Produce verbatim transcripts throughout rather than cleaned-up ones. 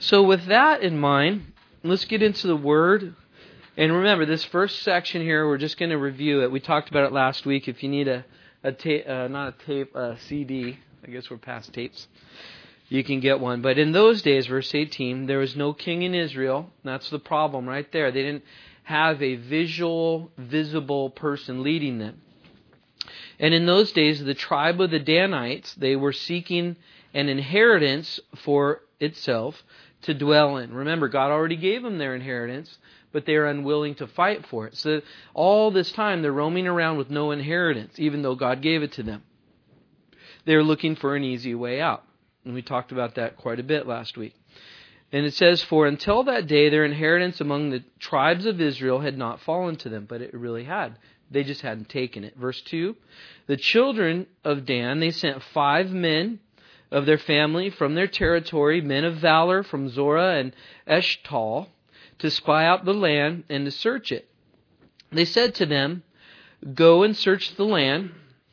So with that in mind, let's get into the Word. And remember, this first section here, we're just going to review it. We talked about it last week. If you need a, a tape, uh, not a tape, a C D, I guess we're past tapes, you can get one. But in those days, verse eighteen, there was no king in Israel. That's the problem right there. They didn't have a visual, visible person leading them. And in those days, the tribe of the Danites, they were seeking an inheritance for itself to dwell in. Remember, God already gave them their inheritance, but they are unwilling to fight for it. So all this time, they're roaming around with no inheritance, even though God gave it to them. They're looking for an easy way out. And we talked about that quite a bit last week. And it says, for until that day, their inheritance among the tribes of Israel had not fallen to them, but it really had. They just hadn't taken it. Verse two, the children of Dan, they sent five men of their family from their territory, men of valor from Zorah and Eshtal, to spy out the land and to search it. They said to them, go and search the land.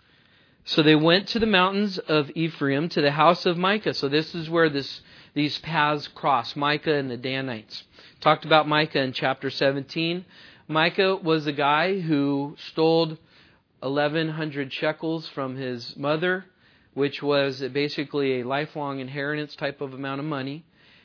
So they went to the mountains of Ephraim, to the house of Micah. So this is where this these paths cross, Micah and the Danites. Talked about Micah in chapter seventeen. Micah was a guy who stole eleven hundred shekels from his mother, which was basically a lifelong inheritance type of amount of money.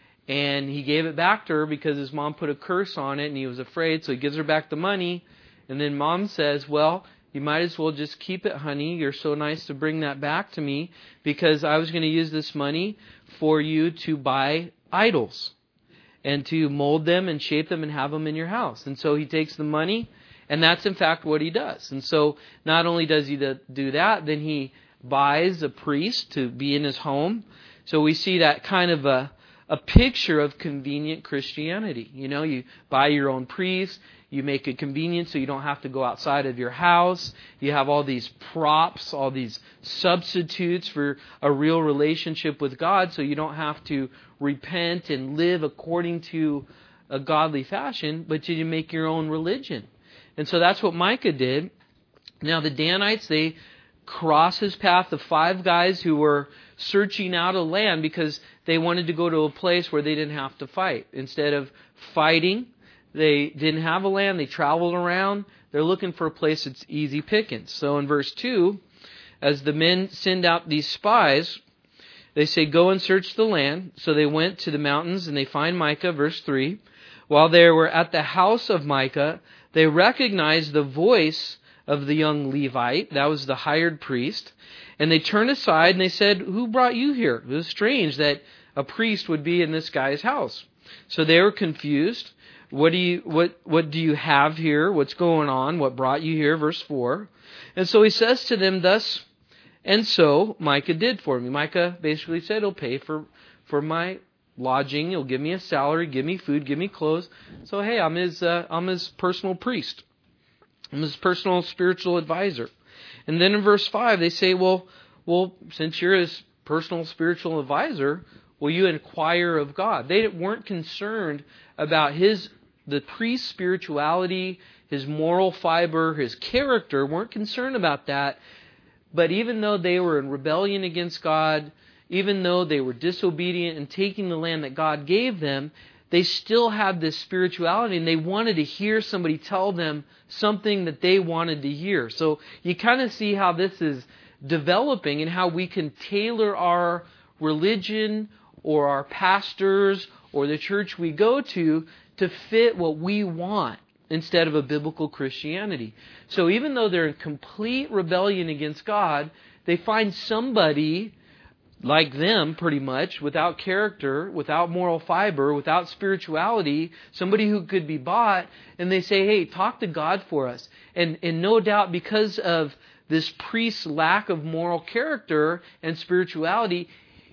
And he gave it back to her because his mom put a curse on it and he was afraid. So he gives her back the money. And then mom says, well, you might as well just keep it, honey. You're so nice to bring that back to me because I was going to use this money for you to buy idols and to mold them and shape them and have them in your house. And so he takes the money, and that's in fact what he does. And so not only does he do that, then he buys a priest to be in his home. So we see that kind of a a picture of convenient Christianity. You know, you buy your own priest, you make it convenient so you don't have to go outside of your house. You have all these props, all these substitutes for a real relationship with God, so you don't have to repent and live according to a godly fashion, but you make your own religion. And so that's what Micah did. Now the Danites, they cross his path of five guys who were searching out a land because they wanted to go to a place where they didn't have to fight. Instead of fighting, they didn't have a land, they traveled around. They're looking for a place that's easy pickings. So in verse two, as the men send out these spies, they say, go and search the land. So they went to the mountains and they find Micah, verse three. While they were at the house of Micah, they recognized the voice of the young Levite. That was the hired priest. And they turned aside and they said, who brought you here? It was strange that a priest would be in this guy's house. So they were confused. What do you what what do you have here? What's going on? What brought you here? Verse four. And so he says to them, thus and so Micah did for me. Micah basically said, he'll pay for, for my lodging. He'll give me a salary, give me food, give me clothes. So hey, I'm his uh, I'm his personal priest. I'm his personal spiritual advisor. And then in verse five, they say, well, well, since you're his personal spiritual advisor, will you inquire of God? They weren't concerned about his, the priest's spirituality, his moral fiber, his character, weren't concerned about that. But even though they were in rebellion against God, even though they were disobedient and taking the land that God gave them, they still had this spirituality and they wanted to hear somebody tell them something that they wanted to hear. So you kind of see how this is developing and how we can tailor our religion or our pastors or the church we go to to fit what we want instead of a biblical Christianity. So even though they're in complete rebellion against God, they find somebody like them, pretty much, without character, without moral fiber, without spirituality, somebody who could be bought, and they say, hey, talk to God for us. And, and no doubt because of this priest's lack of moral character and spirituality,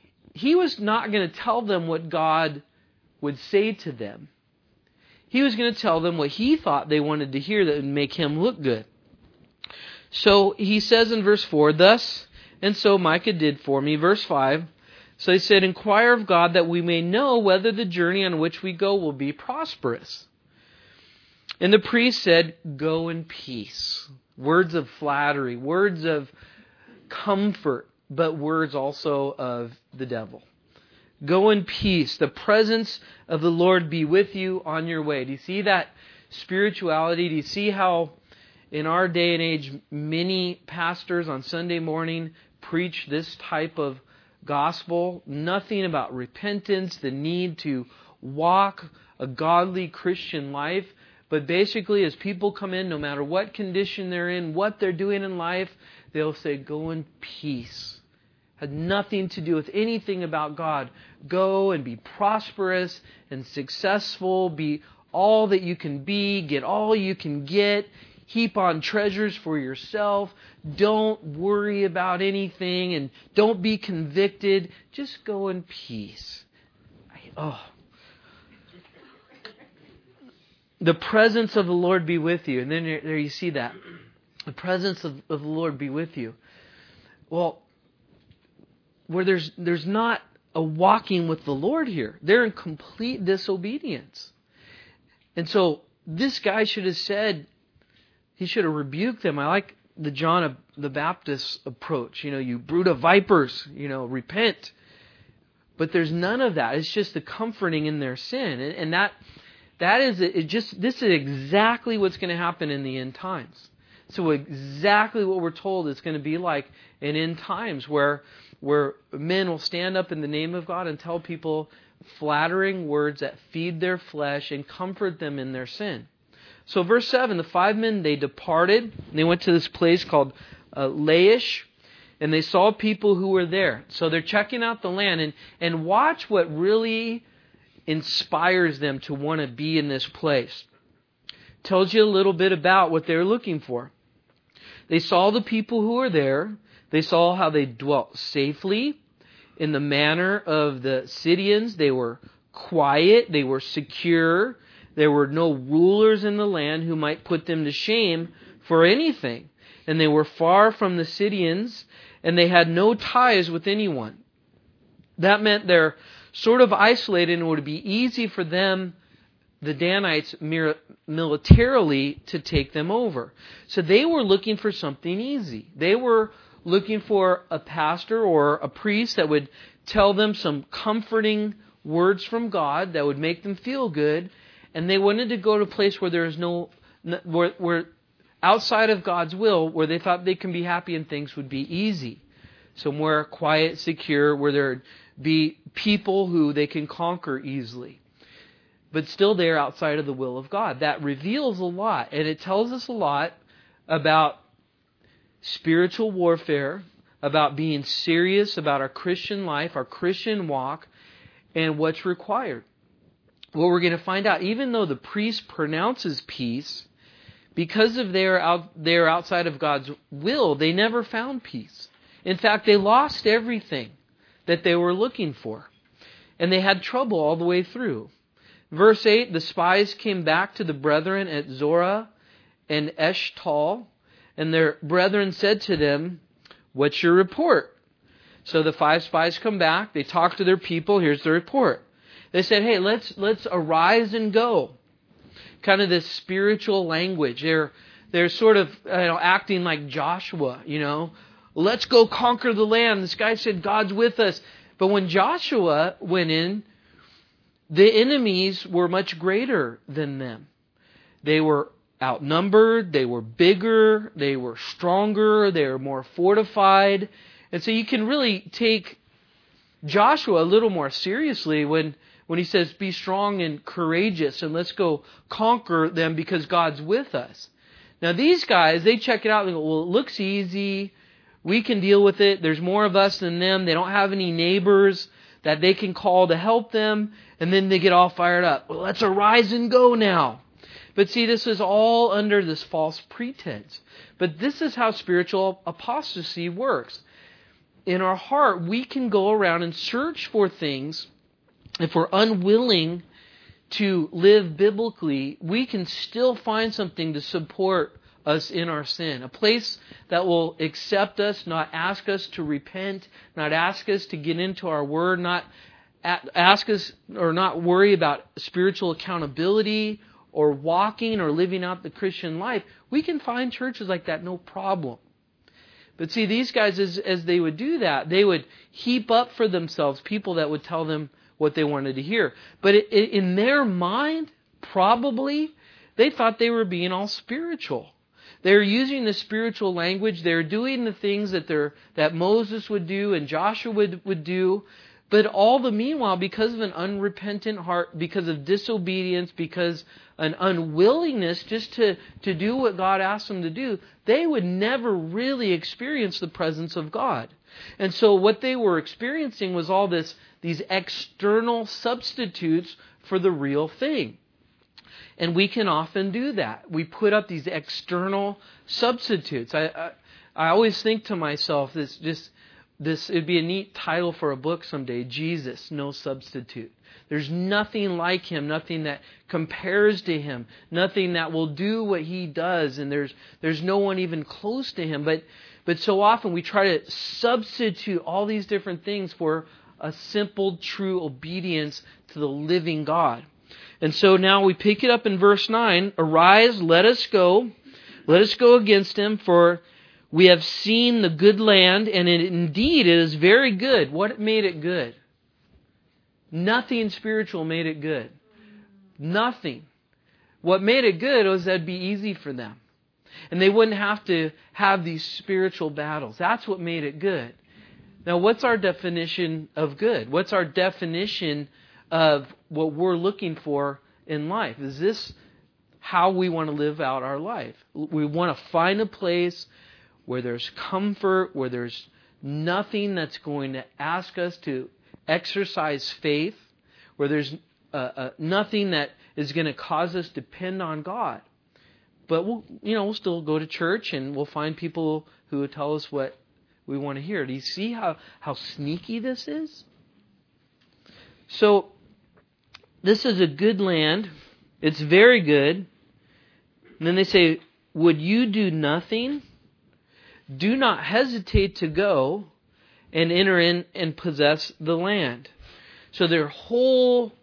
he was not going to tell them what God would say to them. He was going to tell them what he thought they wanted to hear that would make him look good. So he says in verse four, thus and so Micah did for me. Verse five, so he said, inquire of God that we may know whether the journey on which we go will be prosperous. And the priest said, go in peace. Words of flattery, words of comfort, but words also of the devil. Go in peace. The presence of the Lord be with you on your way. Do you see that spirituality? Do you see how in our day and age many pastors on Sunday morning preach this type of gospel? Nothing about repentance, the need to walk a godly Christian life. But basically, as people come in, no matter what condition they're in, what they're doing in life, they'll say, go in peace. Had nothing to do with anything about God. Go and be prosperous and successful. Be all that you can be. Get all you can get. Heap on treasures for yourself. Don't worry about anything and don't be convicted. Just go in peace. Oh. The presence of the Lord be with you. And then there you see that. The presence of, of the Lord be with you. Well, where there's there's not a walking with the Lord here. They're in complete disobedience. And so this guy should have said, he should have rebuked them. I like the John the Baptist approach. You know, you brood of vipers, you know, repent. But there's none of that. It's just the comforting in their sin. And, and that that is it just this is exactly what's going to happen in the end times. So exactly what we're told it's going to be like in end times where where men will stand up in the name of God and tell people flattering words that feed their flesh and comfort them in their sin. So verse seven, the five men, they departed. And they went to this place called uh, Laish, and they saw people who were there. So they're checking out the land. And, and watch what really inspires them to want to be in this place. Tells you a little bit about what they're looking for. They saw the people who were there. They saw how they dwelt safely in the manner of the Sidonians. They were quiet. They were secure. There were no rulers in the land who might put them to shame for anything. And they were far from the Sidonians, and they had no ties with anyone. That meant they're sort of isolated, and it would be easy for them, the Danites, militarily to take them over. So they were looking for something easy. They were looking for a pastor or a priest that would tell them some comforting words from God that would make them feel good. And they wanted to go to a place where there is no, where, where outside of God's will, where they thought they can be happy and things would be easy. Somewhere quiet, secure, where there would be people who they can conquer easily. But still they're outside of the will of God. That reveals a lot. And it tells us a lot about spiritual warfare, about being serious about our Christian life, our Christian walk, and what's required. What we're going to find out, even though the priest pronounces peace, because of their out, they're outside of God's will, they never found peace. In fact, they lost everything that they were looking for. And they had trouble all the way through. Verse eight, the spies came back to the brethren at Zorah and Eshtal, and their brethren said to them, what's your report? So the five spies come back, they talk to their people, here's the report. They said, hey, let's let's arise and go. Kind of this spiritual language. They're they're sort of you know, acting like Joshua, you know. Let's go conquer the land. This guy said, God's with us. But when Joshua went in, the enemies were much greater than them. They were outnumbered, they were bigger, they were stronger, they were more fortified. And so you can really take Joshua a little more seriously when When he says, be strong and courageous and let's go conquer them because God's with us. Now these guys, they check it out and go, well, it looks easy. We can deal with it. There's more of us than them. They don't have any neighbors that they can call to help them. And then they get all fired up. Well, let's arise and go now. But see, this is all under this false pretense. But this is how spiritual apostasy works. In our heart, we can go around and search for things. If we're unwilling to live biblically, we can still find something to support us in our sin. A place that will accept us, not ask us to repent, not ask us to get into our word, not ask us or not worry about spiritual accountability or walking or living out the Christian life. We can find churches like that, no problem. But see, these guys, as, as they would do that, they would heap up for themselves people that would tell them what they wanted to hear. But it, it, in their mind, probably, they thought they were being all spiritual. They were using the spiritual language. They were doing the things that they're, that Moses would do and Joshua would, would do. But all the meanwhile, because of an unrepentant heart, because of disobedience, because an unwillingness just to, to do what God asked them to do, they would never really experience the presence of God. And so what they were experiencing was all this, these external substitutes for the real thing. And we can often do that. We put up these external substitutes. I I, I always think to myself, this just this it'd be a neat title for a book someday. Jesus, no substitute. There's nothing like Him, nothing that compares to Him, nothing that will do what He does, and there's there's no one even close to Him. But but so often we try to substitute all these different things for a simple, true obedience to the living God. And so now we pick it up in verse nine. Arise, let us go. Let us go against him, for we have seen the good land, and it, indeed it is very good. What made it good? Nothing spiritual made it good. Nothing. What made it good was that it'd be easy for them. And they wouldn't have to have these spiritual battles. That's what made it good. Now, what's our definition of good? What's our definition of what we're looking for in life? Is this how we want to live out our life? We want to find a place where there's comfort, where there's nothing that's going to ask us to exercise faith, where there's uh, uh, nothing that is going to cause us to depend on God. But we'll, you know, we'll still go to church and we'll find people who will tell us what we want to hear. Do you see how, how sneaky this is? So, this is a good land. It's very good. And then they say, would you do nothing? Do not hesitate to go and enter in and possess the land. So their whole,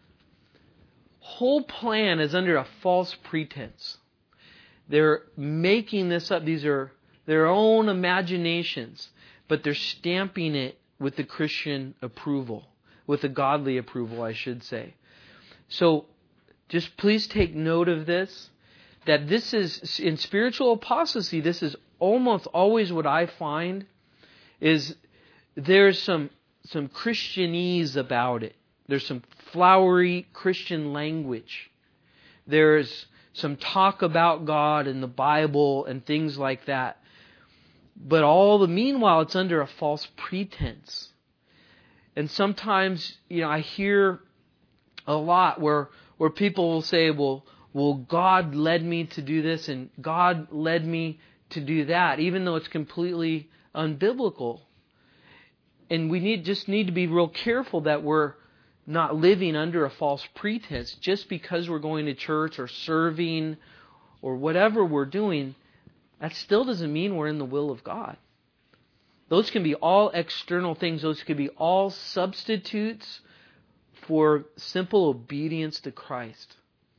whole plan is under a false pretense. They're making this up. These are their own imaginations, but they're stamping it with the Christian approval, with the godly approval, I should say. So just please take note of this, that this is, in spiritual apostasy, this is almost always what I find is there's some some Christianese about it. There's some flowery Christian language. There's some talk about God and the Bible and things like that. But all the meanwhile, it's under a false pretense. And sometimes, you know, I hear a lot where where people will say, well, well, God led me to do this and God led me to do that, even though it's completely unbiblical. And we need just need to be real careful that we're not living under a false pretense. Just because we're going to church or serving or whatever we're doing, that still doesn't mean we're in the will of God. Those can be all external things. Those can be all substitutes for simple obedience to Christ.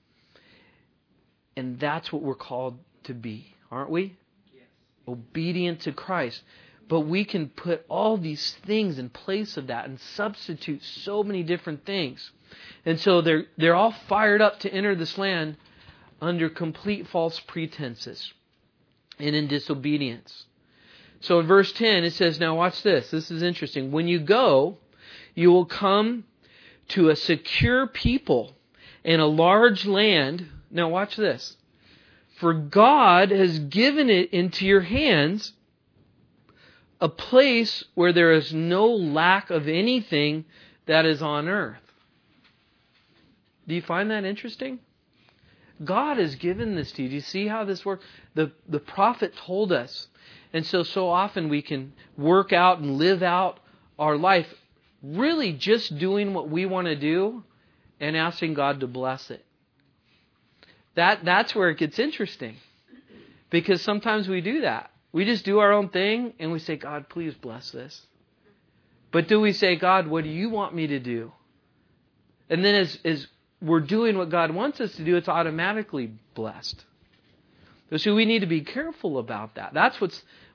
And that's what we're called to be, aren't we? Yes. Obedient to Christ. But we can put all these things in place of that and substitute so many different things. And so they're they're all fired up to enter this land under complete false pretenses and in disobedience. So in verse ten it says, now watch this. This is interesting. When you go, you will come to a secure people and a large land. Now watch this. For God has given it into your hands, a place where there is no lack of anything that is on earth. Do you find that interesting? God has given this to you. Do you see how this works? The, the prophet told us. And so, so often we can work out and live out our life really just doing what we want to do and asking God to bless it. That That's where it gets interesting. Because sometimes we do that. We just do our own thing and we say, God, please bless this. But do we say, God, what do you want me to do? And then as, as we're doing what God wants us to do, it's automatically blessed. So we need to be careful about that. That's what's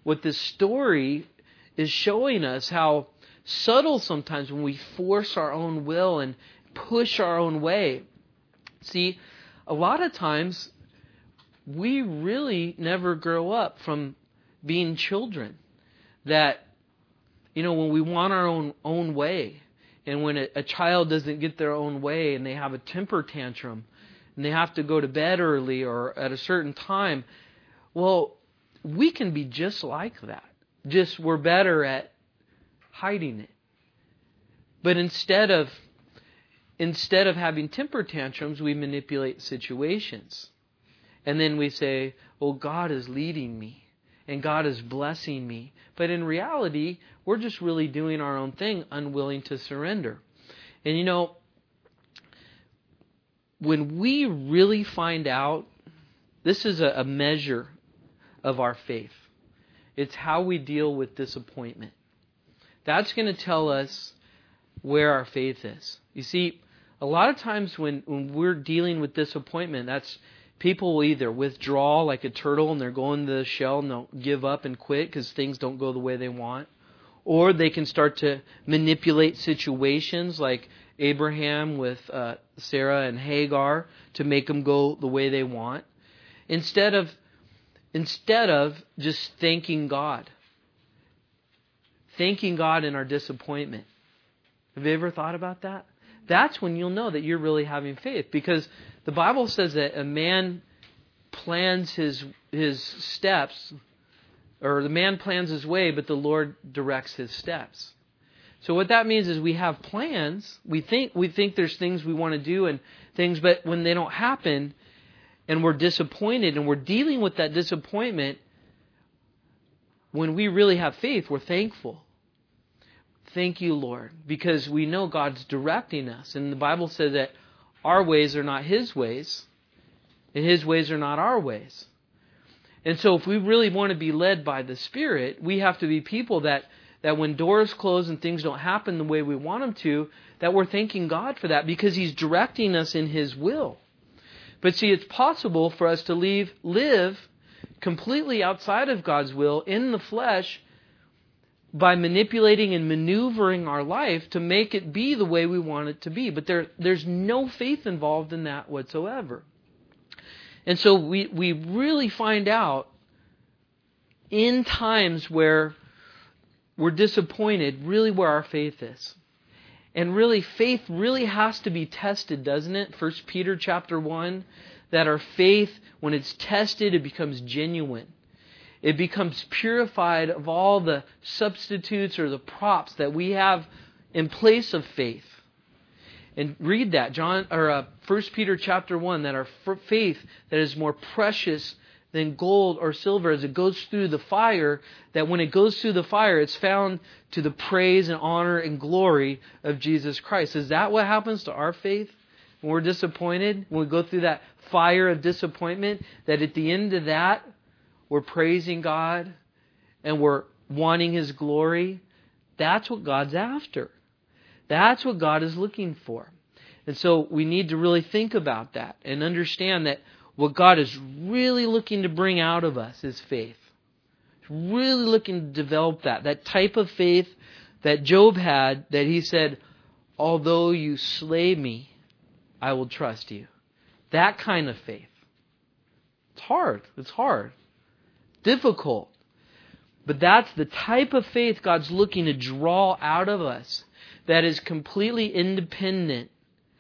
what this story is showing us, how subtle sometimes when we force our own will and push our own way. See, a lot of times we really never grow up from being children. That, you know, when we want our own own way, and when a, a child doesn't get their own way and they have a temper tantrum and they have to go to bed early or at a certain time, well, we can be just like that. Just we're better at hiding it. But instead of instead of having temper tantrums, we manipulate situations. And then we say, well, God is leading me and God is blessing me. But in reality, we're just really doing our own thing, unwilling to surrender. And you know, when we really find out, this is a, a measure of our faith. It's how we deal with disappointment. That's going to tell us where our faith is. You see, a lot of times when, when we're dealing with disappointment, that's people will either withdraw like a turtle and they're going to the shell and they'll give up and quit because things don't go the way they want. Or they can start to manipulate situations like Abraham with uh, Sarah and Hagar to make them go the way they want. Instead of, instead of just thanking God. Thanking God in our disappointment. Have you ever thought about that? That's when you'll know that you're really having faith. Because the Bible says that a man plans his his steps, or the man plans his way, but the Lord directs his steps. So what that means is we have plans. We think we think there's things we want to do and things, but when they don't happen and we're disappointed and we're dealing with that disappointment, when we really have faith, we're thankful. Thank you, Lord, because we know God's directing us. And the Bible says that our ways are not His ways, and His ways are not our ways. And so if we really want to be led by the Spirit, we have to be people that, that when doors close and things don't happen the way we want them to, that we're thanking God for that because He's directing us in His will. But see, it's possible for us to leave, live completely outside of God's will in the flesh by manipulating and maneuvering our life to make it be the way we want it to be. But there, there's no faith involved in that whatsoever. And so we, we really find out in times where we're disappointed, really where our faith is. And really, faith really has to be tested, doesn't it? First Peter chapter one, that our faith, when it's tested, it becomes genuine. It becomes purified of all the substitutes or the props that we have in place of faith. And read that, John or uh, First Peter chapter one, that our faith that is more precious than gold or silver as it goes through the fire, that when it goes through the fire, it's found to the praise and honor and glory of Jesus Christ. Is that what happens to our faith when we're disappointed? When we go through that fire of disappointment, that at the end of that, we're praising God and we're wanting His glory. That's what God's after. That's what God is looking for. And so we need to really think about that and understand that what God is really looking to bring out of us is faith. He's really looking to develop that. That type of faith that Job had, that he said, although you slay me, I will trust you. That kind of faith. It's hard. It's hard. Difficult. But that's the type of faith God's looking to draw out of us that is completely independent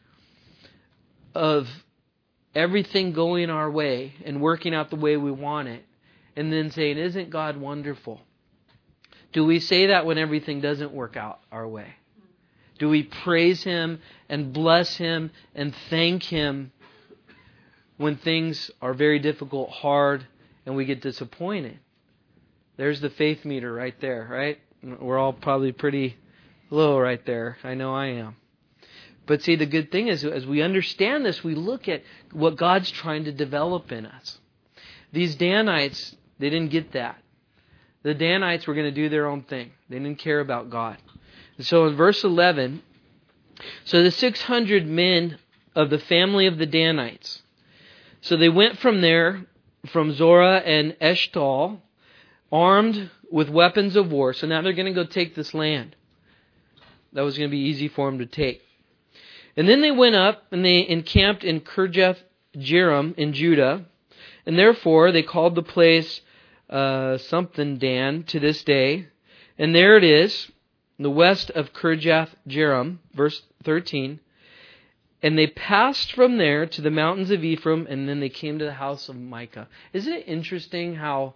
of everything going our way and working out the way we want it. And then saying, isn't God wonderful? Do we say that when everything doesn't work out our way? Do we praise Him and bless Him and thank Him when things are very difficult, hard, and we get disappointed? There's the faith meter right there, right? We're all probably pretty low right there. I know I am. But see, the good thing is, as we understand this, we look at what God's trying to develop in us. These Danites, they didn't get that. The Danites were going to do their own thing. They didn't care about God. And so in verse eleven, so the six hundred men of the family of the Danites. So they went from there, from Zorah and Eshtaol, armed with weapons of war. So now they're going to go take this land. That was going to be easy for them to take. And then they went up and they encamped in Kirjath Jearim in Judah. And therefore they called the place uh, something Dan to this day. And there it is, the west of Kirjath Jearim, verse thirteen. And they passed from there to the mountains of Ephraim, and then they came to the house of Micah. Isn't it interesting how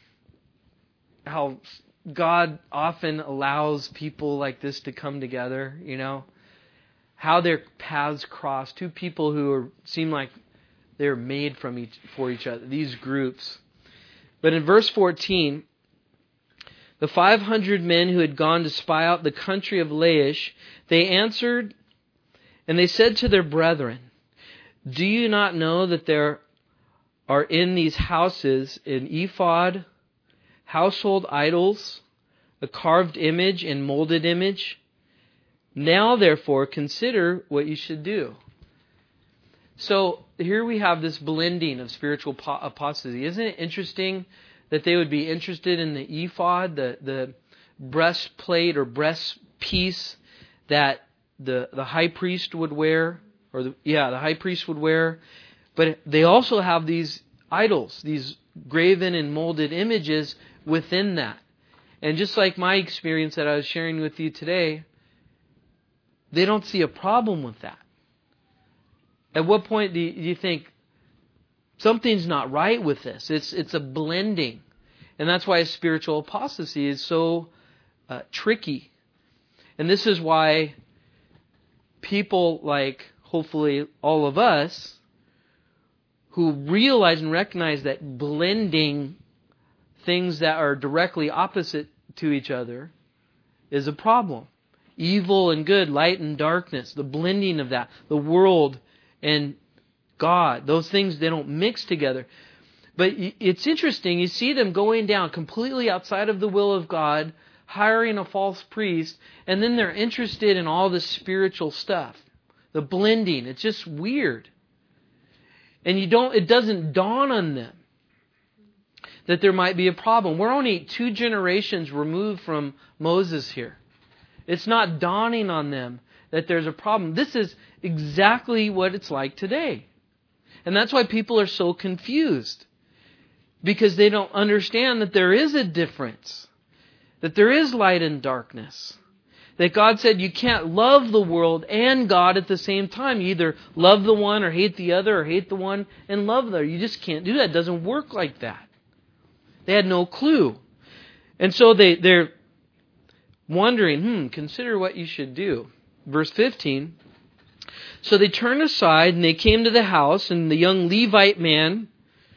how God often allows people like this to come together, you know? How their paths cross. Two people who are, seem like they're made from each, for each other, these groups. But in verse fourteen, the five hundred men who had gone to spy out the country of Laish, they answered, and they said to their brethren, do you not know that there are in these houses an ephod, household idols, a carved image and molded image? Now, therefore, consider what you should do. So here we have this blending of spiritual apostasy. Isn't it interesting that they would be interested in the ephod, the, the breastplate or breastpiece that the, the high priest would wear? Or the, yeah, the high priest would wear. But they also have these idols, these graven and molded images within that. And just like my experience that I was sharing with you today, they don't see a problem with that. At what point do you, do you think something's not right with this? It's it's a blending. And that's why spiritual apostasy is so uh, tricky. And this is why people like, hopefully all of us, who realize and recognize that blending things that are directly opposite to each other is a problem. Evil and good, light and darkness, the blending of that, the world and God, those things, they don't mix together. But it's interesting, you see them going down completely outside of the will of God, hiring a false priest, and then they're interested in all this spiritual stuff. The blending, it's just weird. And you don't, it doesn't dawn on them that there might be a problem. We're only two generations removed from Moses here. It's not dawning on them that there's a problem. This is exactly what it's like today. And that's why people are so confused. Because they don't understand that there is a difference. That there is light and darkness. That God said you can't love the world and God at the same time. You either love the one or hate the other, or hate the one and love the other. You just can't do that. It doesn't work like that. They had no clue. And so they, they're wondering, hmm, consider what you should do. Verse fifteen. So they turned aside and they came to the house, and the young Levite man,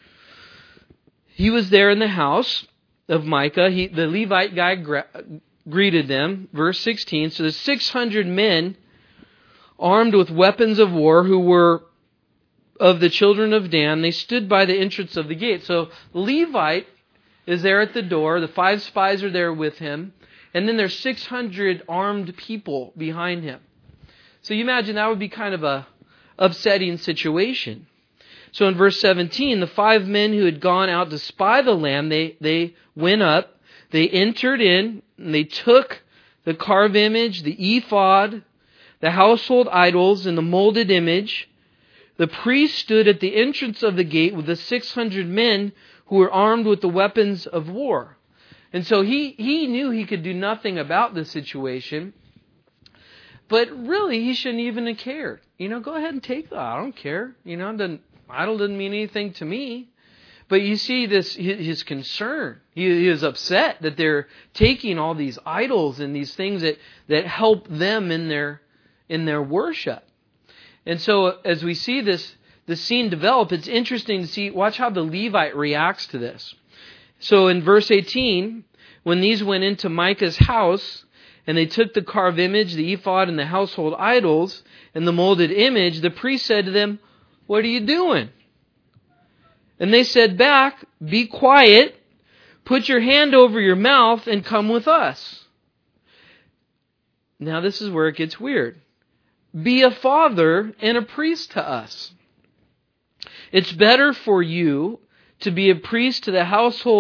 he was there in the house of Micah. He, the Levite guy gra- greeted them. Verse sixteen. So the six hundred men armed with weapons of war who were of the children of Dan, they stood by the entrance of the gate. So the Levite is there at the door. The five spies are there with him. And then there's six hundred armed people behind him. So you imagine that would be kind of a upsetting situation. So in verse seventeen, the five men who had gone out to spy the land, they, they went up, they entered in, and they took the carved image, the ephod, the household idols, and the molded image. The priest stood at the entrance of the gate with the six hundred men who were armed with the weapons of war. And so he, he knew he could do nothing about the situation. But really, he shouldn't even have cared. You know, go ahead and take that. I don't care. You know, doesn't, idol doesn't mean anything to me. But you see this, his concern. He, he is upset that they're taking all these idols and these things that, that help them in their, in their worship. And so as we see this, the scene develop, it's interesting to see, watch how the Levite reacts to this. So in verse eighteen, when these went into Micah's house, and they took the carved image, the ephod, and the household idols, and the molded image, the priest said to them, "What are you doing?" And they said back, "Be quiet, put your hand over your mouth, and come with us." Now this is where it gets weird. Be a father and a priest to us. It's better for you to be a priest to the household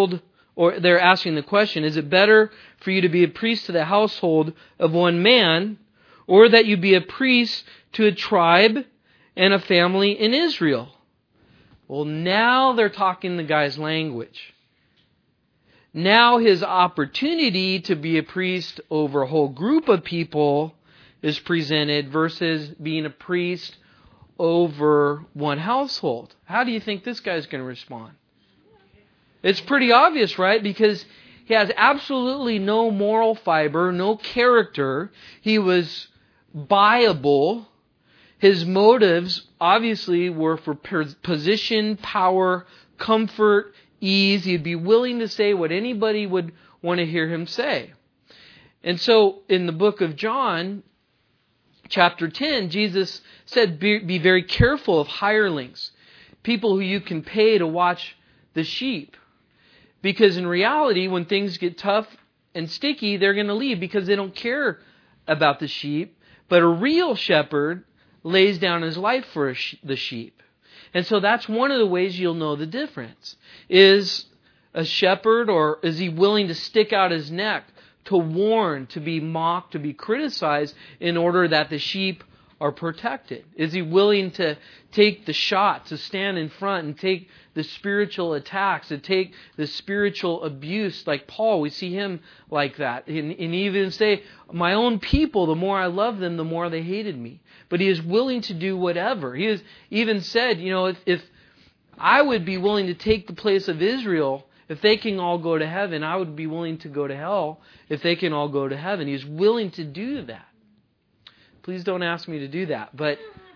or they're asking the question, is it better for you to be a priest to the household of one man, or that you be a priest to a tribe and a family in Israel? Well, now they're talking the guy's language. Now his opportunity to be a priest over a whole group of people is presented versus being a priest over one household. How do you think this guy's going to respond? It's pretty obvious, right? Because he has absolutely no moral fiber, no character. He was buyable. His motives obviously were for position, power, comfort, ease. He'd be willing to say what anybody would want to hear him say. And so in the book of John, chapter ten, Jesus said, be, be very careful of hirelings, people who you can pay to watch the sheep. Because in reality, when things get tough and sticky, they're going to leave because they don't care about the sheep. But a real shepherd lays down his life for the sheep. And so that's one of the ways you'll know the difference. Is a shepherd, or is he willing to stick out his neck to warn, to be mocked, to be criticized in order that the sheep are protected? Is he willing to take the shot, to stand in front and take the spiritual attacks, to take the spiritual abuse? Like Paul, we see him like that. And, and even say, my own people, the more I love them, the more they hated me. But he is willing to do whatever. He has even said, you know, if, if I would be willing to take the place of Israel, if they can all go to heaven, I would be willing to go to hell if they can all go to heaven. He's willing to do that. Please don't ask me to do that. But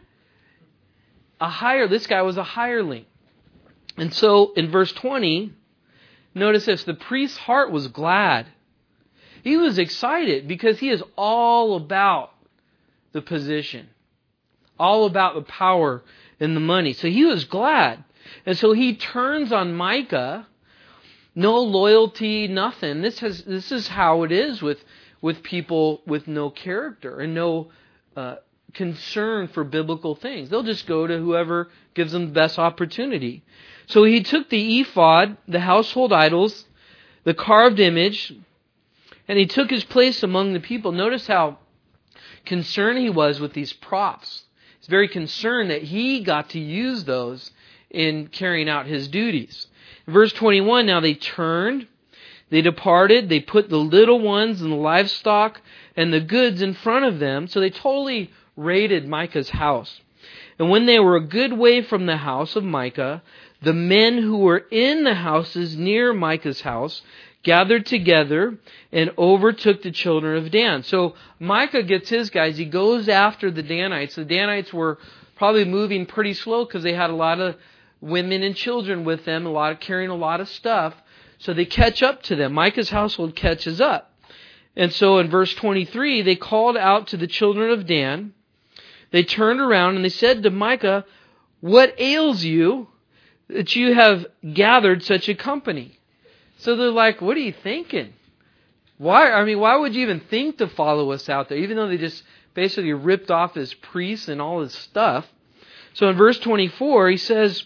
a hire, this guy was a hireling. And so in verse twenty, notice this, the priest's heart was glad. He was excited because he is all about the position, all about the power and the money. So he was glad. And so he turns on Micah. No loyalty, nothing. This has this is how it is with, with people with no character and no uh, concern for biblical things. They'll just go to whoever gives them the best opportunity. So he took the ephod, the household idols, the carved image, and he took his place among the people. Notice how concerned he was with these props. He's very concerned that he got to use those in carrying out his duties. Verse twenty-one, now they turned, they departed, they put the little ones and the livestock and the goods in front of them. So they totally raided Micah's house. And when they were a good way from the house of Micah, the men who were in the houses near Micah's house gathered together and overtook the children of Dan. So Micah gets his guys. He goes after the Danites. The Danites were probably moving pretty slow because they had a lot of women and children with them, a lot of carrying a lot of stuff. So they catch up to them. Micah's household catches up. And so in verse twenty-three, they called out to the children of Dan. They turned around and they said to Micah, what ails you that you have gathered such a company? So they're like, what are you thinking? Why? I mean, why would you even think to follow us out there? Even though they just basically ripped off his priests and all his stuff. So in verse twenty-four, he says,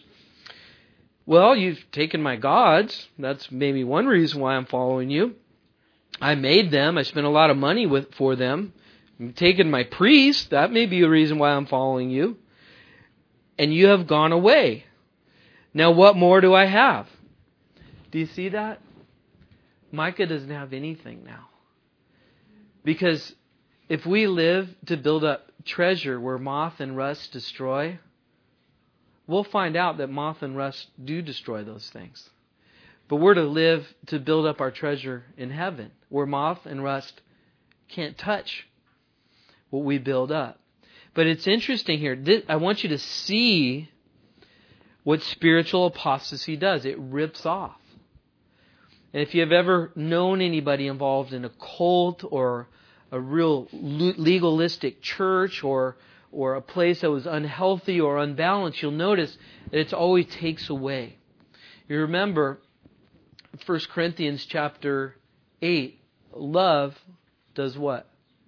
well, you've taken my gods. That's maybe one reason why I'm following you. I made them. I spent a lot of money with for them. You've taken my priests. That may be a reason why I'm following you. And you have gone away. Now what more do I have? Do you see that? Micah doesn't have anything now. Because if we live to build up treasure where moth and rust destroy, we'll find out that moth and rust do destroy those things. But we're to live to build up our treasure in heaven, where moth and rust can't touch what we build up. But it's interesting here. I want you to see what spiritual apostasy does. It rips off. And if you have ever known anybody involved in a cult or a real legalistic church or or a place that was unhealthy or unbalanced, you'll notice that it always takes away. You remember First Corinthians chapter eight, love does what?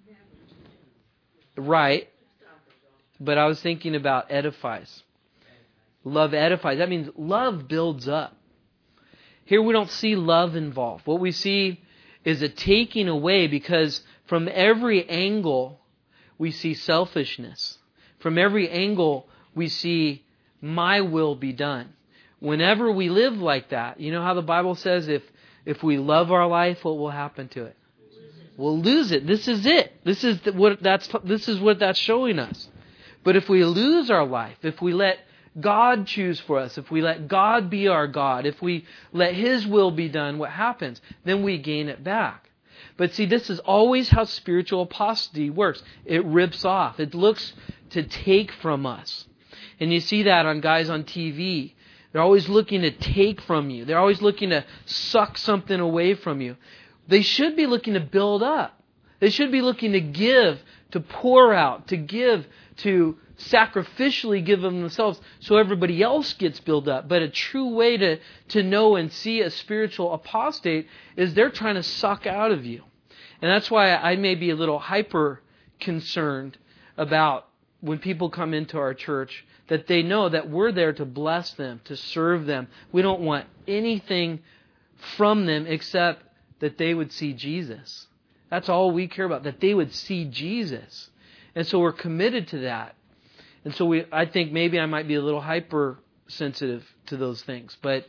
Right. But I was thinking about edifies. Love edifies. That means love builds up. Here we don't see love involved. What we see is a taking away, because from every angle we see selfishness. From every angle we see my will be done. Whenever we live like that, you know how the Bible says if, if we love our life, what will happen to it? We'll lose it. This is it. This is the, what that's this is what that's showing us. But if we lose our life, if we let God choose for us, if we let God be our God, if we let His will be done, what happens? Then we gain it back. But see, this is always how spiritual apostasy works. It rips off. It looks to take from us. And you see that on guys on T V. They're always looking to take from you. They're always looking to suck something away from you. They should be looking to build up. They should be looking to give, to pour out, to give, to sacrificially give of themselves so everybody else gets built up. But a true way to, to know and see a spiritual apostate is they're trying to suck out of you. And that's why I may be a little hyper concerned about when people come into our church, that they know that we're there to bless them, to serve them. We don't want anything from them except that they would see Jesus. That's all we care about, that they would see Jesus. And so we're committed to that. And so we, I think maybe I might be a little hypersensitive to those things. But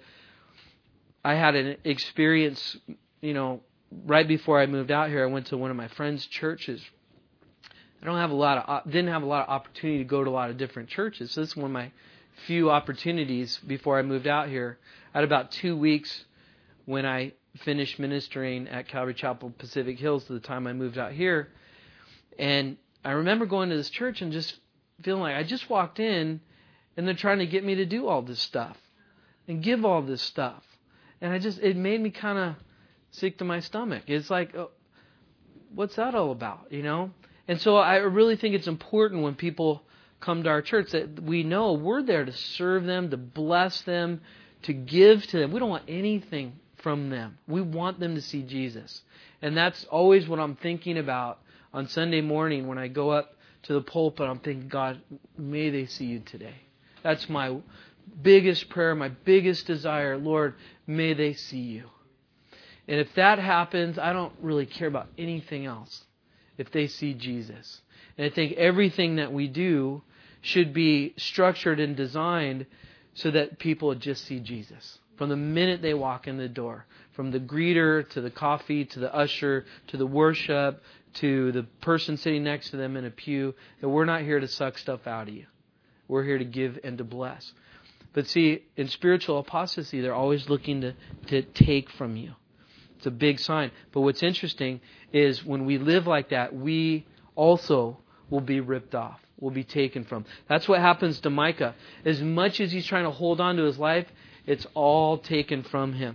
I had an experience, you know, right before I moved out here. I went to one of my friends' churches. I don't have a lot of, didn't have a lot of opportunity to go to a lot of different churches. So this is one of my few opportunities before I moved out here. I had about two weeks when I finished ministering at Calvary Chapel Pacific Hills to the time I moved out here. And I remember going to this church and just feeling like I just walked in and they're trying to get me to do all this stuff and give all this stuff. And I just, it made me kind of sick to my stomach. It's like, oh, what's that all about, you know? And so I really think it's important when people come to our church that we know we're there to serve them, to bless them, to give to them. We don't want anything from them. We want them to see Jesus. And that's always what I'm thinking about on Sunday morning when I go up to the pulpit. I'm thinking, God, may they see you today. That's my biggest prayer, my biggest desire. Lord, may they see you. And if that happens, I don't really care about anything else if they see Jesus. And I think everything that we do should be structured and designed so that people just see Jesus. From the minute they walk in the door, from the greeter to the coffee to the usher to the worship to the person sitting next to them in a pew, that we're not here to suck stuff out of you. We're here to give and to bless. But see, in spiritual apostasy, they're always looking to, to take from you. It's a big sign. But what's interesting is when we live like that, we also will be ripped off, will be taken from. That's what happens to Micah. As much as he's trying to hold on to his life, it's all taken from him.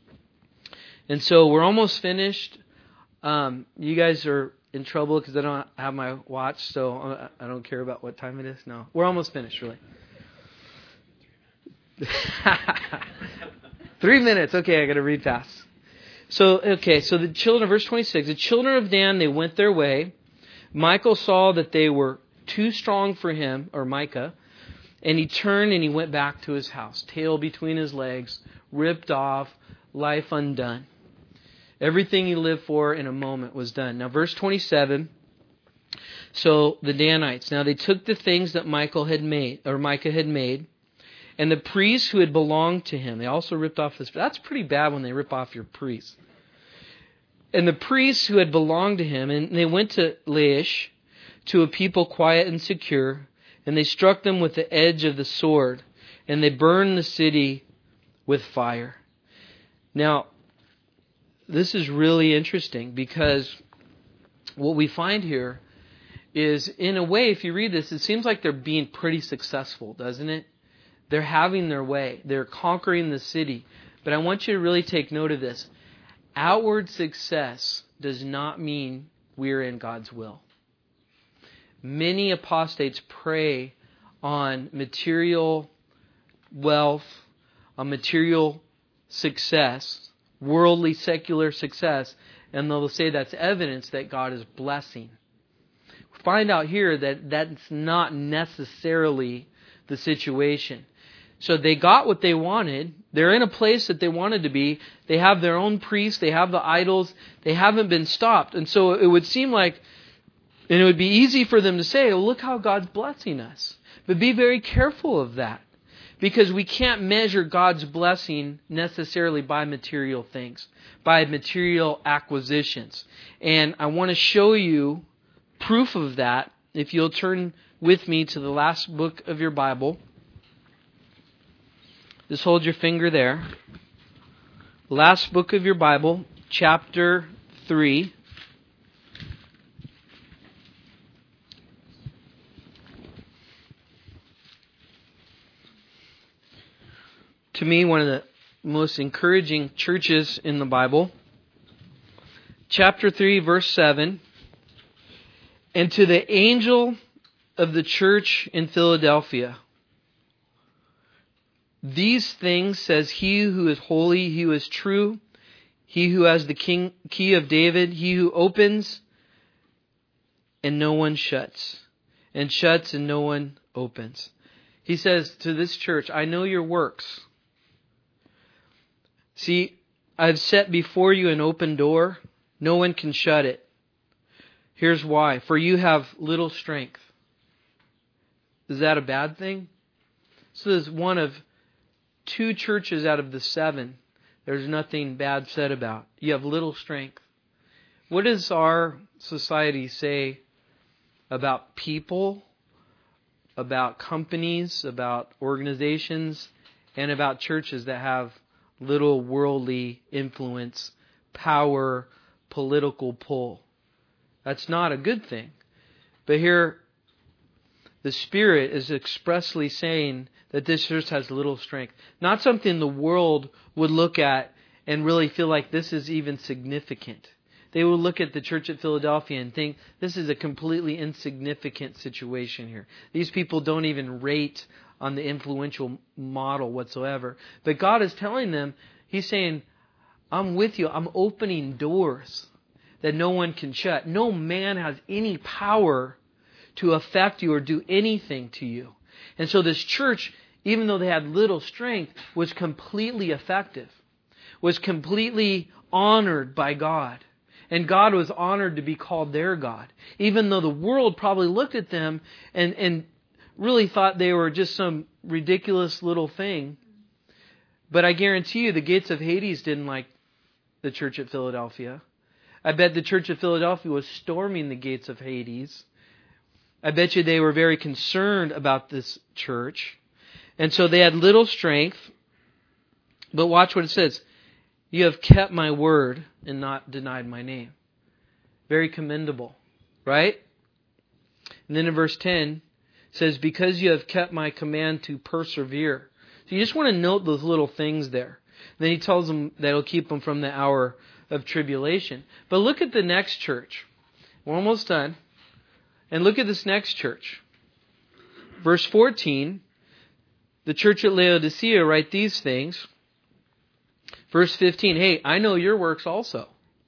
And so we're almost finished. Um, you guys are in trouble because I don't have my watch, so I don't care about what time it is. No, we're almost finished, really. Three minutes. Okay, I got to read fast. So, okay, so the children, verse twenty-six, the children of Dan, they went their way. Michael saw that they were too strong for him, or Micah, and he turned and he went back to his house, tail between his legs, ripped off, life undone. Everything he lived for in a moment was done. Now, verse twenty-seven, so the Danites, now they took the things that Michael had made, or Micah had made, and the priests who had belonged to him, they also ripped off his. That's pretty bad when they rip off your priests. And the priests who had belonged to him, and they went to Laish, to a people quiet and secure, and they struck them with the edge of the sword, and they burned the city with fire. Now, this is really interesting because what we find here is, in a way, if you read this, it seems like they're being pretty successful, doesn't it? They're having their way. They're conquering the city. But I want you to really take note of this. Outward success does not mean we're in God's will. Many apostates prey on material wealth, on material success, worldly, secular success, and they'll say that's evidence that God is blessing. Find out here that that's not necessarily the situation. So they got what they wanted, They're in a place that they wanted to be. They have their own priests. They have the idols. They haven't been stopped. And so it would seem like, and it would be easy for them to say, oh, look how God's blessing us. But be very careful of that. Because we can't measure God's blessing necessarily by material things, by material acquisitions. And I want to show you proof of that. If you'll turn with me to the last book of your Bible. Just hold your finger there. Last book of your Bible, chapter three. To me, one of the most encouraging churches in the Bible. Chapter three, verse seven. And to the angel of the church in Philadelphia, these things says he who is holy, he who is true, he who has the king, key of David, he who opens and no one shuts, and shuts and no one opens. He says to this church, I know your works. See, I've set before you an open door. No one can shut it. Here's why. For you have little strength. Is that a bad thing? So there's one of two churches out of the seven there's nothing bad said about. You have little strength. What does our society say about people, about companies, about organizations, and about churches that have little worldly influence, power, political pull? That's not a good thing. But here, the Spirit is expressly saying that this church has little strength. Not something the world would look at and really feel like this is even significant. They would look at the church at Philadelphia and think this is a completely insignificant situation here. These people don't even rate on the influential model whatsoever. But God is telling them, He's saying, I'm with you. I'm opening doors that no one can shut. No man has any power to affect you or do anything to you. And so this church, even though they had little strength, was completely effective, was completely honored by God. And God was honored to be called their God. Even though the world probably looked at them and, and really thought they were just some ridiculous little thing. But I guarantee you the gates of Hades didn't like the church at Philadelphia. I bet the church of Philadelphia was storming the gates of Hades. I bet you they were very concerned about this church. And so they had little strength. But watch what it says. You have kept my word and not denied my name. Very commendable, right? And then in verse ten, it says, because you have kept my command to persevere. So you just want to note those little things there. And then he tells them that he'll keep them from the hour of tribulation. But look at the next church. We're almost done. And look at this next church. Verse fourteen, the church at Laodicea write these things. Verse fifteen, hey, I know your works also,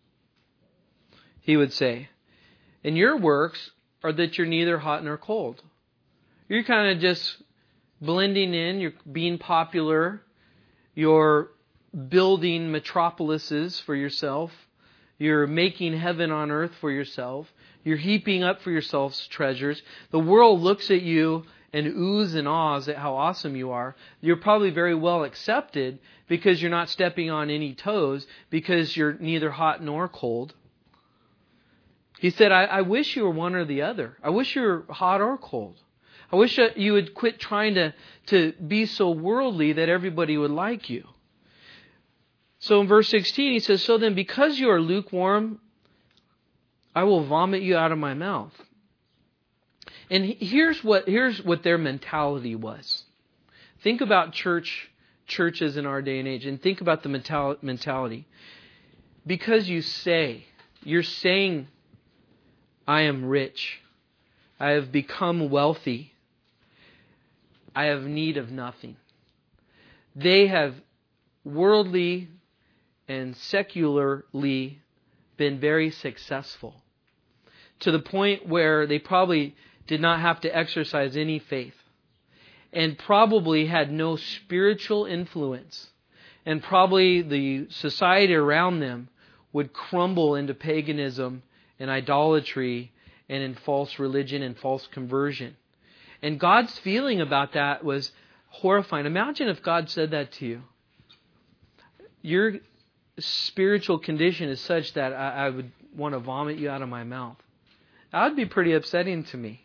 he would say. And your works are that you're neither hot nor cold. You're kind of just blending in, you're being popular, you're building metropolises for yourself, you're making heaven on earth for yourself, you're heaping up for yourselves treasures. The world looks at you and oohs and ahs at how awesome you are. You're probably very well accepted because you're not stepping on any toes, because you're neither hot nor cold. He said, I, I wish you were one or the other. I wish you were hot or cold. I wish you would quit trying to, to be so worldly that everybody would like you. So in verse sixteen, he says, so then because you are lukewarm, I will vomit you out of my mouth. And here's what here's what their mentality was. Think about church churches in our day and age, and think about the mental, mentality. Because you say, you're saying, I am rich, I have become wealthy, I have need of nothing. They have worldly and secularly been very successful, to the point where they probably did not have to exercise any faith, and probably had no spiritual influence, and probably the society around them would crumble into paganism and idolatry and in false religion and false conversion. And God's feeling about that was horrifying. Imagine if God said that to you. Your spiritual condition is such that I, I would want to vomit you out of my mouth. That would be pretty upsetting to me.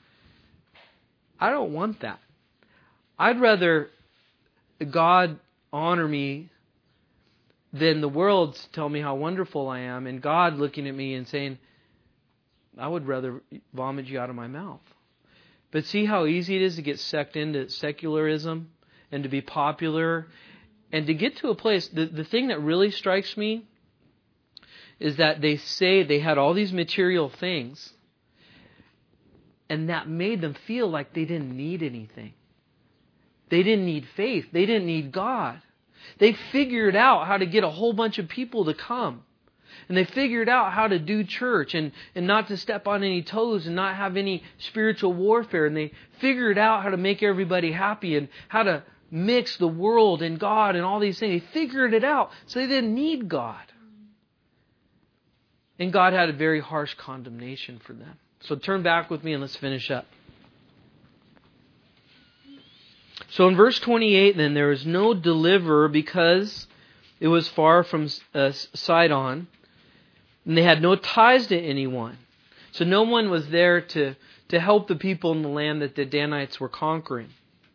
I don't want that. I'd rather God honor me than the world tell me how wonderful I am, and God looking at me and saying, I would rather vomit you out of my mouth. But see how easy it is to get sucked into secularism and to be popular and to get to a place. The, the thing that really strikes me is that they say they had all these material things, and that made them feel like they didn't need anything. They didn't need faith. They didn't need God. They figured out how to get a whole bunch of people to come. And they figured out how to do church and, and not to step on any toes and not have any spiritual warfare. And they figured out how to make everybody happy and how to mix the world and God and all these things. They figured it out, so they didn't need God. And God had a very harsh condemnation for them. So turn back with me and let's finish up. So in verse twenty-eight, then, there was no deliverer because it was far from uh, Sidon, and they had no ties to anyone. So no one was there to, to help the people in the land that the Danites were conquering.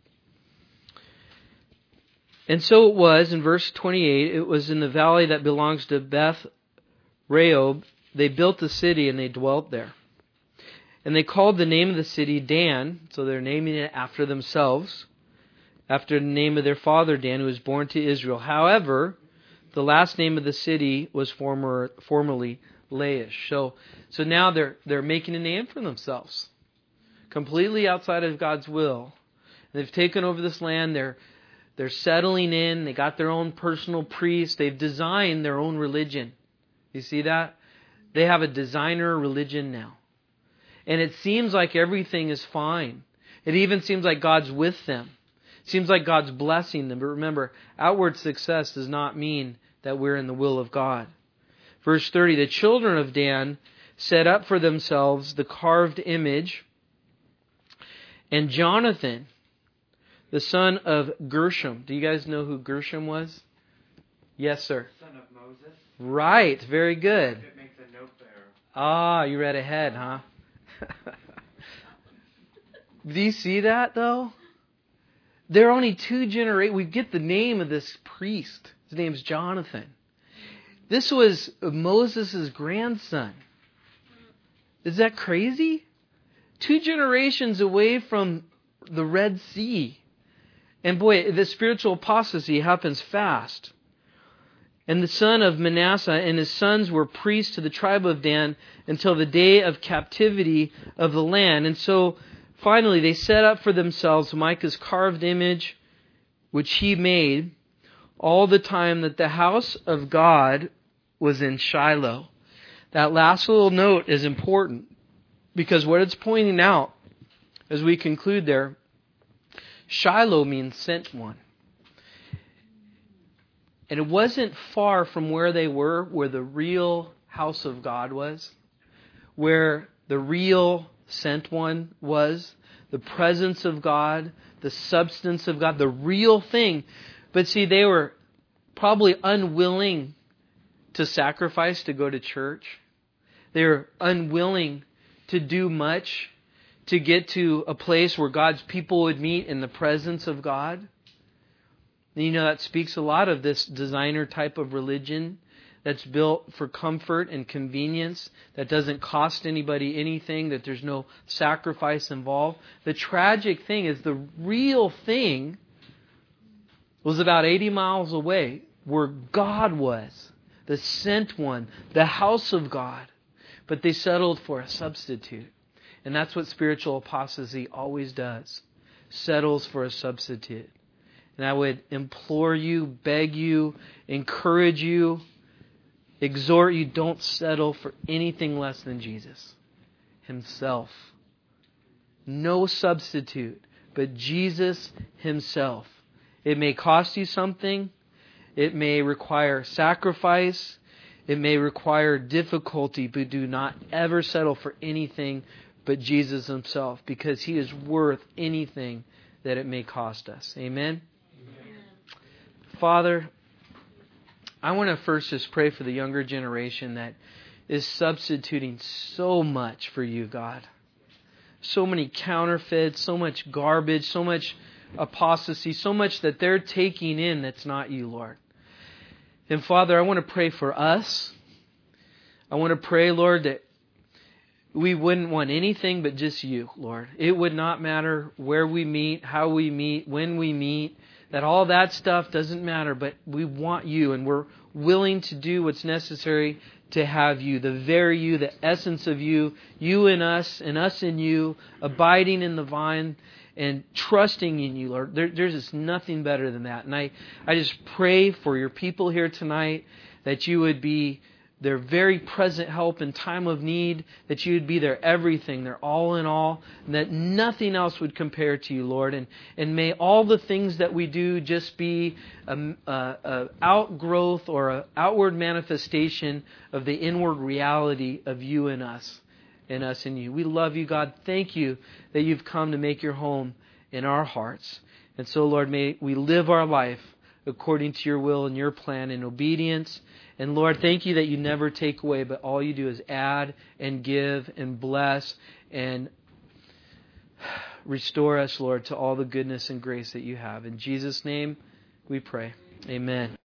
And so it was, in verse twenty-eight, it was in the valley that belongs to Beth Rehob. They built the city and they dwelt there. And they called the name of the city Dan, so they're naming it after themselves, after the name of their father Dan, who was born to Israel. However, the last name of the city was former, formerly Laish. So, so now they're they're making a name for themselves, completely outside of God's will. And they've taken over this land. They're they're settling in. They got their own personal priest. They've designed their own religion. You see that? They have a designer religion now. And it seems like everything is fine. It even seems like God's with them. It seems like God's blessing them. But remember, outward success does not mean that we're in the will of God. Verse thirty, the children of Dan set up for themselves the carved image, and Jonathan, the son of Gershom. Do you guys know who Gershom was? Yes, sir. Son of Moses. Right, very good. It makes a note there. Ah, you read ahead, huh? Do you see that, though? There are only two generations. We get the name of this priest. His name's Jonathan. This was Moses' grandson. Is that crazy? Two generations away from the Red Sea. And boy, the spiritual apostasy happens fast. And the son of Manasseh and his sons were priests to the tribe of Dan until the day of captivity of the land. And so finally they set up for themselves Micah's carved image, which he made, all the time that the house of God was in Shiloh. That last little note is important because what it's pointing out as we conclude there, Shiloh means sent one. And it wasn't far from where they were, where the real house of God was, where the real sent one was, the presence of God, the substance of God, the real thing. But see, they were probably unwilling to sacrifice to go to church. They were unwilling to do much to get to a place where God's people would meet in the presence of God. And you know, that speaks a lot of this designer type of religion that's built for comfort and convenience, that doesn't cost anybody anything, that there's no sacrifice involved. The tragic thing is the real thing was about eighty miles away, where God was, the sent one, the house of God. But they settled for a substitute. And that's what spiritual apostasy always does. Settles for a substitute. And I would implore you, beg you, encourage you, exhort you, don't settle for anything less than Jesus Himself. No substitute, but Jesus Himself. It may cost you something. It may require sacrifice. It may require difficulty, but do not ever settle for anything but Jesus Himself, because He is worth anything that it may cost us. Amen? Amen. Father, I want to first just pray for the younger generation that is substituting so much for You, God. So many counterfeits, so much garbage, so much apostasy, so much that they're taking in that's not You, Lord. And Father, I want to pray for us. I want to pray, Lord, that we wouldn't want anything but just You, Lord. It would not matter where we meet, how we meet, when we meet, that all that stuff doesn't matter, but we want You, and we're willing to do what's necessary to have You, the very You, the essence of You, You in us and us in You, abiding in the vine and trusting in You, Lord. There, there's just nothing better than that. And I, I just pray for Your people here tonight that You would be their very present help in time of need, that You would be their everything, their all in all, and that nothing else would compare to You, Lord. And, and may all the things that we do just be an outgrowth or an outward manifestation of the inward reality of You in us, and us in You. We love You, God. Thank You that You've come to make Your home in our hearts. And so, Lord, may we live our life according to Your will and Your plan in obedience. And Lord, thank You that You never take away, but all You do is add and give and bless and restore us, Lord, to all the goodness and grace that You have. In Jesus' name we pray. Amen.